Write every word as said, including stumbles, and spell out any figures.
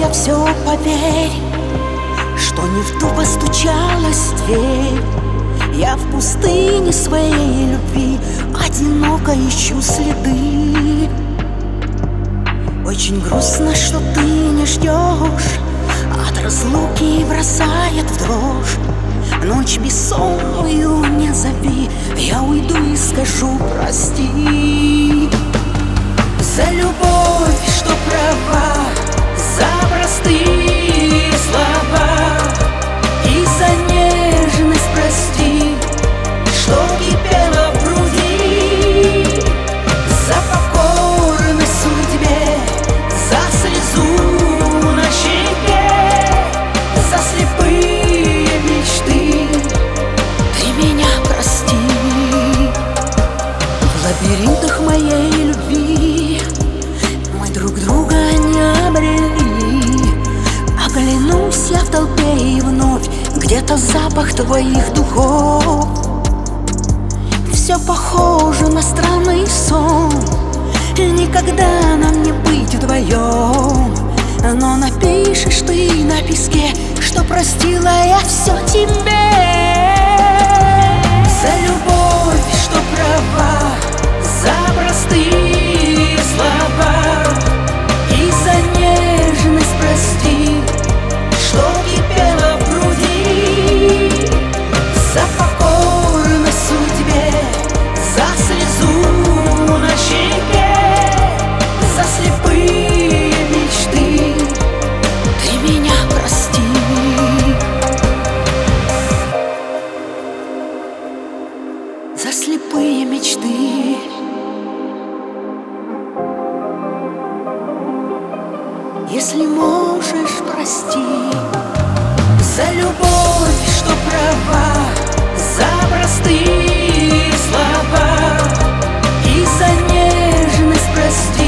я все поверь, что не в ту постучалась дверь. Я в пустыне своей любви одиноко ищу следы. Очень грустно, что ты не ждешь, от разлуки бросает в дрожь. Ночь бессонную не зови, я уйду и скажу прости. За любовь, что права, за простые слова и за нежность прости, что кипела в груди. За покорность судьбе, за слезу на щеке, за слепые мечты ты меня прости. В лабиринтах моей любви мы друг друга не обрели. Оглянусь я в толпе и вновь где-то запах твоих духов. Все похоже на странный сон, никогда нам не быть вдвоем. Но напишешь ты на песке, что простила я все тебе. За любовь, что права, за простые слова и за нежность прости, что кипела в груди. За покорность судьбе, за слезу на щеке, за слепые мечты ты меня прости. За слепые мечты. Если можешь, прости. За любовь, что права, за простые слова и за нежность прости.